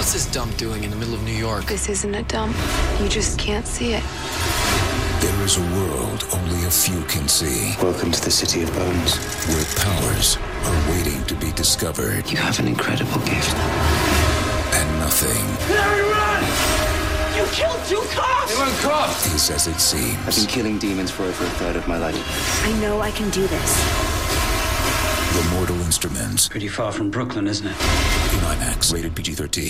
What's this dump doing in the middle of New York? This isn't a dump. You just can't see it. There is a world only a few can see. Welcome to the City of Bones. Where powers are waiting to be discovered. You have an incredible gift. And nothing... Larry, run! You killed 2 cops! They weren't cops! ...is as it seems. I've been killing demons for over a third of my life. I know I can do this. The Mortal Instruments. Pretty far from Brooklyn, isn't it? In IMAX, rated PG-13.